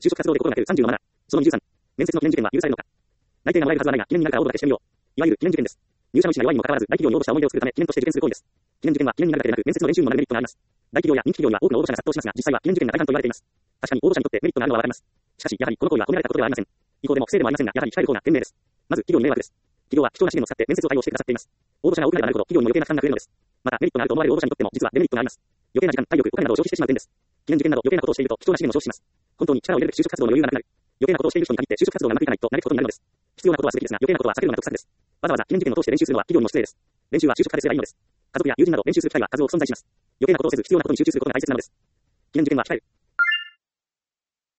就職活動で心がける30のマナー。その23。面接の記念受験は許されるのか。内定がもらえるはずはないが、記念になるから応募だけしてみよう。いわゆる記念受験です。入社の意思が弱いにもかかわらず、大企業に応募した思い出を作るため、記念として受験する行為です。記念受験は記念になるだけでなく、面接の練習にもなるメリットがあります。大企業や人気企業には多くの応募者が殺到しますが、実際は記念受験が大半と言われています。確かに応募者にとってメリットがあるのはわかります。しかし、やはりこの行為は褒められたことではありません。違法でも不正でもありませんが、やはり控える方が賢明です。まず、企業に迷惑です。企業は貴重な資源を使って面接を対応してくださっています。応募者が多くなればなるほど、企業にも余計な負担が増えるのです。また、メリットがあると思われる応募者にとっても、実はデメリットがあります。余計な時間、体力、お金などを消費してしまう点です。記念受験など余計なことをしていると、貴重な資源も消費します。本当に力を入れる就職活動の余裕がなくなる。余計なことをしている人に限って就職活動がうまくいかないと嘆くことになるのです。必要なことはすべきですが、余計なことは避けるのが得策です。わざわざ記念受験を通して練習するのは企業にも失礼です。練習は就職活ですればいいのです。家族や友人など練習する機会は数多く存在します。余計なことをせず必要なことに集中することが大切なのです。記念受験は控える。